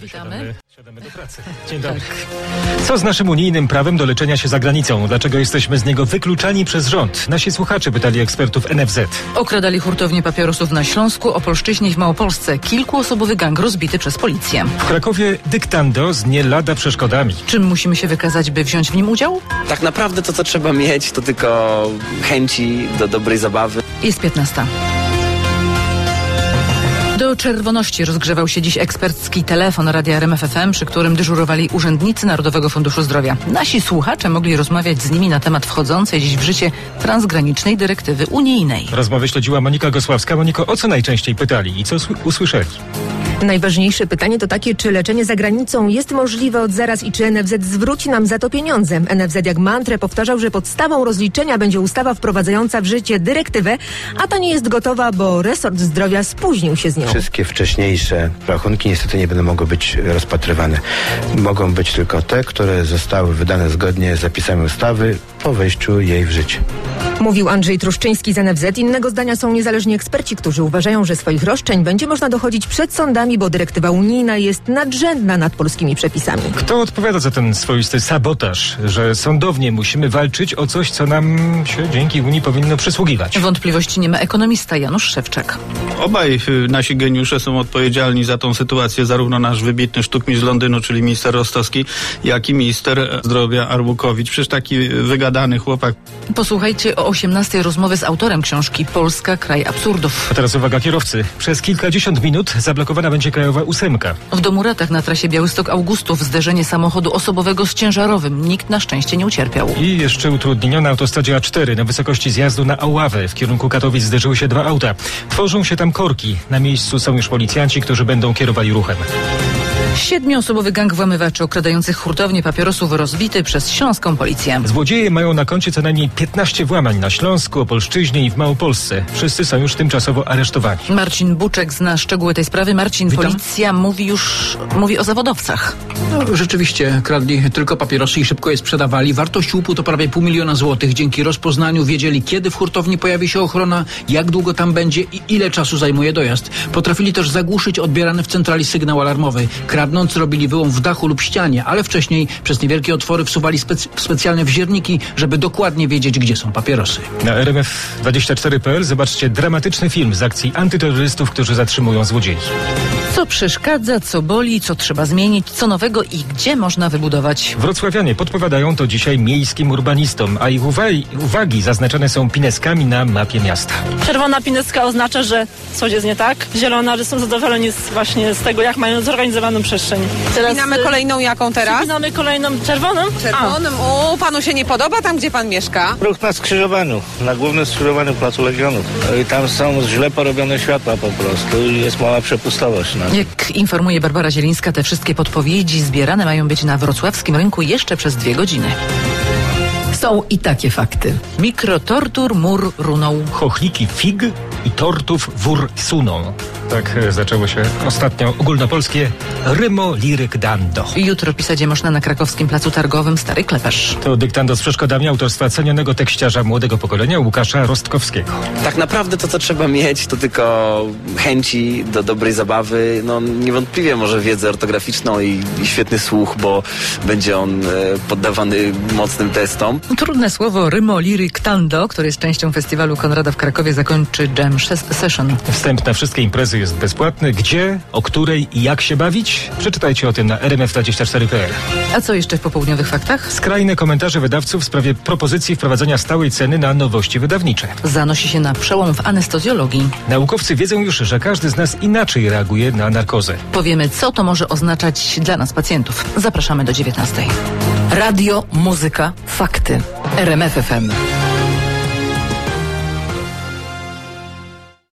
Siadamy do pracy. Dzień dobry. Co z naszym unijnym prawem do leczenia się za granicą? Dlaczego jesteśmy z niego wykluczani przez rząd? Nasi słuchacze pytali ekspertów NFZ. Okradali hurtownię papierosów na Śląsku, Opolszczyźnie i w Małopolsce. Kilkuosobowy gang rozbity przez policję. W Krakowie dyktando z nie lada przeszkodami. Czym musimy się wykazać, by wziąć w nim udział? Tak naprawdę to, co trzeba mieć, to tylko chęci do dobrej zabawy. Jest 15. Do czerwoności rozgrzewał się dziś ekspercki telefon Radia RMF FM, przy którym dyżurowali urzędnicy Narodowego Funduszu Zdrowia. Nasi słuchacze mogli rozmawiać z nimi na temat wchodzącej dziś w życie transgranicznej dyrektywy unijnej. Rozmowę śledziła Monika Gosławska. Moniko, o co najczęściej pytali i co usłyszeli? Najważniejsze pytanie to takie, czy leczenie za granicą jest możliwe od zaraz i czy NFZ zwróci nam za to pieniądze. NFZ jak mantrę powtarzał, że podstawą rozliczenia będzie ustawa wprowadzająca w życie dyrektywę, a ta nie jest gotowa, bo resort zdrowia spóźnił się z nią. Wszystkie wcześniejsze rachunki niestety nie będą mogły być rozpatrywane. Mogą być tylko te, które zostały wydane zgodnie z zapisami ustawy po wejściu jej w życie. Mówił Andrzej Truszczyński z NFZ. Innego zdania są niezależni eksperci, którzy uważają, że swoich roszczeń będzie można dochodzić przed sądami, bo dyrektywa unijna jest nadrzędna nad polskimi przepisami. Kto odpowiada za ten swoisty sabotaż, że sądownie musimy walczyć o coś, co nam się dzięki Unii powinno przysługiwać? Wątpliwości nie ma ekonomista Janusz Szewczak. Obaj nasi geniusze są odpowiedzialni za tą sytuację, zarówno nasz wybitny sztukmistrz z Londynu, czyli minister Rostowski, jak i minister zdrowia Arłukowicz. Przecież taki wygadany chłopak. Posłuchajcie o 18 rozmowy z autorem książki Polska, kraj absurdów. A teraz uwaga kierowcy. Przez kilkadziesiąt minut zablokowana będzie Krajowa 8. W Domuratach na trasie Białystok-Augustów zderzenie samochodu osobowego z ciężarowym. Nikt na szczęście nie ucierpiał. I jeszcze utrudnienia na autostradzie A4 na wysokości zjazdu na Oławę. W kierunku Katowic zderzyły się dwa auta. Tworzą się tam korki. Na miejscu są już policjanci, którzy będą kierowali ruchem. 7-osobowy gang włamywaczy okradających hurtownię papierosów rozbity przez śląską policję. Złodzieje mają na koncie co najmniej 15 włamań na Śląsku, Opolszczyźnie i w Małopolsce. Wszyscy są już tymczasowo aresztowani. Marcin Buczek zna szczegóły tej sprawy. Marcin, Witam. Policja mówi o zawodowcach. No, rzeczywiście kradli tylko papierosy i szybko je sprzedawali. Wartość łupu to prawie 500 000 złotych. Dzięki rozpoznaniu wiedzieli, kiedy w hurtowni pojawi się ochrona, jak długo tam będzie i ile czasu zajmuje dojazd. Potrafili też zagłuszyć odbierany w centrali sygnał alarmowy. Kradnąc robili wyłom w dachu lub ścianie, ale wcześniej przez niewielkie otwory wsuwali specjalne wźźerniki, żeby dokładnie wiedzieć, gdzie są papierosy. Na RMF24.pl zobaczcie dramatyczny film z akcji antyterrorystów, którzy zatrzymują złodziei. Co przeszkadza, co boli, co trzeba zmienić, co nowego i gdzie można wybudować. Wrocławianie podpowiadają to dzisiaj miejskim urbanistom, a ich uwagi zaznaczone są pineskami na mapie miasta. Czerwona pineska oznacza, że coś jest nie tak. Zielona, że są zadowoleni właśnie z tego, jak mają zorganizowaną przestrzeń. Przypinamy kolejną jaką teraz? Przypinamy kolejną czerwoną. Czerwonym. Panu się nie podoba tam, gdzie pan mieszka? Ruch na skrzyżowaniu, na głównym skrzyżowaniu Placu Legionów. I tam są źle porobione światła po prostu i jest mała przepustowość. Jak informuje Barbara Zielińska, te wszystkie podpowiedzi zbierane mają być na wrocławskim rynku jeszcze przez 2 godziny. Są i takie fakty. Mikrotortur mur runął. Chochliki fig i tortów wór suną. Tak zaczęło się ostatnio ogólnopolskie Rymo Liryk Dando. Jutro pisać można na krakowskim placu targowym Stary Kleperz. To dyktando z przeszkodami autorstwa cenionego tekściarza młodego pokolenia Łukasza Rostkowskiego. Tak naprawdę to, co trzeba mieć, to tylko chęci do dobrej zabawy. No niewątpliwie może wiedzę ortograficzną i świetny słuch, bo będzie on poddawany mocnym testom. Trudne słowo Rymo Liryk Dando, który jest częścią festiwalu Konrada w Krakowie, zakończy Jam Session. Wstęp na wszystkie imprezy jest bezpłatny. Gdzie, o której i jak się bawić? Przeczytajcie o tym na rmf24.pl. A co jeszcze w popołudniowych faktach? Skrajne komentarze wydawców w sprawie propozycji wprowadzenia stałej ceny na nowości wydawnicze. Zanosi się na przełom w anestezjologii. Naukowcy wiedzą już, że każdy z nas inaczej reaguje na narkozę. Powiemy, co to może oznaczać dla nas pacjentów. Zapraszamy do 19:00. Radio, muzyka, fakty. RMF FM.